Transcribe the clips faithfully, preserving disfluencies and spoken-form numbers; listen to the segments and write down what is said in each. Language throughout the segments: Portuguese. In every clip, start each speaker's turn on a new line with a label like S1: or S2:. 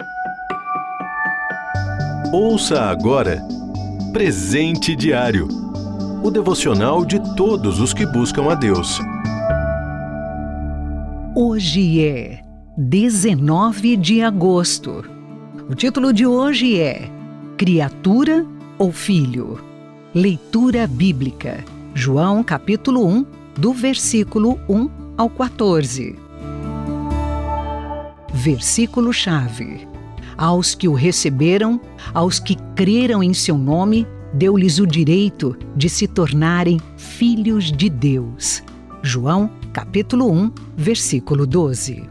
S1: Ouça agora Presente Diário, o devocional de todos os que buscam a Deus.
S2: Hoje é dezenove de agosto. O título de hoje é Criatura ou Filho? Leitura bíblica. João capítulo um, do versículo um ao quatorze. Versículo-chave. Aos que o receberam, aos que creram em seu nome, deu-lhes o direito de se tornarem filhos de Deus. João, capítulo um, versículo doze.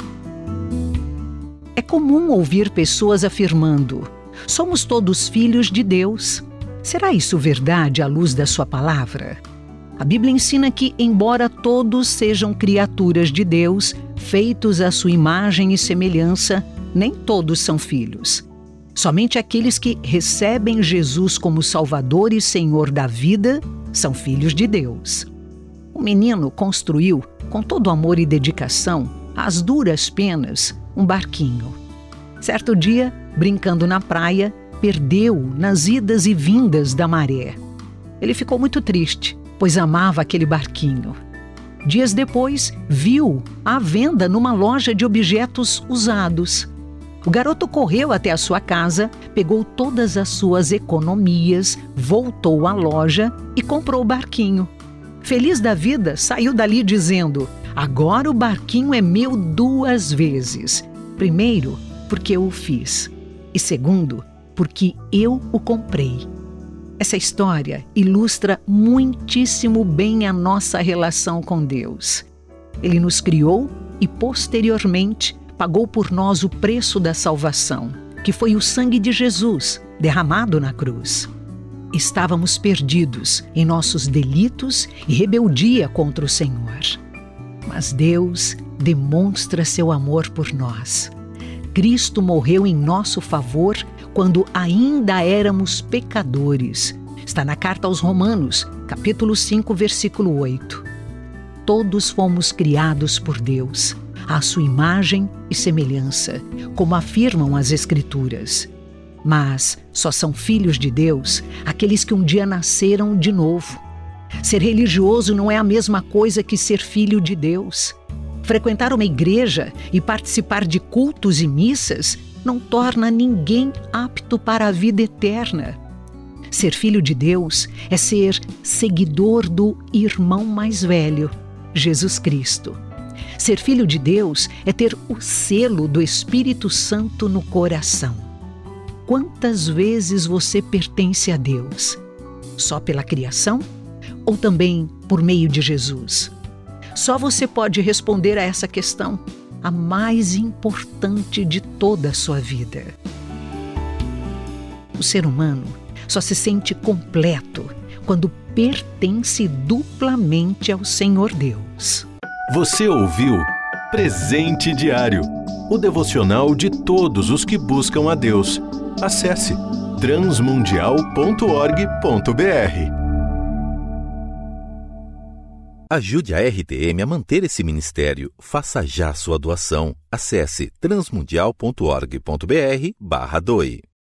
S2: É comum ouvir pessoas afirmando: somos todos filhos de Deus. Será isso verdade à luz da sua palavra? A Bíblia ensina que, embora todos sejam criaturas de Deus, feitos à sua imagem e semelhança, nem todos são filhos. Somente aqueles que recebem Jesus como Salvador e Senhor da vida são filhos de Deus. O menino construiu, com todo amor e dedicação, às duras penas, um barquinho. Certo dia, brincando na praia, perdeu nas idas e vindas da maré. Ele ficou muito triste, pois amava aquele barquinho. Dias depois, viu à venda numa loja de objetos usados. O garoto correu até a sua casa, pegou todas as suas economias, voltou à loja e comprou o barquinho. Feliz da vida, saiu dali dizendo: agora o barquinho é meu duas vezes. Primeiro, porque eu o fiz. E segundo, porque eu o comprei. Essa história ilustra muitíssimo bem a nossa relação com Deus. Ele nos criou e, posteriormente, pagou por nós o preço da salvação, que foi o sangue de Jesus, derramado na cruz. Estávamos perdidos em nossos delitos e rebeldia contra o Senhor. Mas Deus demonstra seu amor por nós. Cristo morreu em nosso favor quando ainda éramos pecadores. Está na carta aos Romanos, capítulo cinco, versículo oito. Todos fomos criados por Deus, à sua imagem e semelhança, como afirmam as Escrituras. Mas só são filhos de Deus aqueles que um dia nasceram de novo. Ser religioso não é a mesma coisa que ser filho de Deus. Frequentar uma igreja e participar de cultos e missas não torna ninguém apto para a vida eterna. Ser filho de Deus é ser seguidor do irmão mais velho, Jesus Cristo. Ser filho de Deus é ter o selo do Espírito Santo no coração. Quantas vezes você pertence a Deus? Só pela criação? Ou também por meio de Jesus? Só você pode responder a essa questão, a mais importante de toda a sua vida. O ser humano só se sente completo quando pertence duplamente ao Senhor Deus.
S1: Você ouviu Presente Diário, o devocional de todos os que buscam a Deus. Acesse transmundial ponto org ponto br.
S3: Ajude a R T M a manter esse ministério. Faça já sua doação. Acesse transmundial ponto org ponto br barra doe.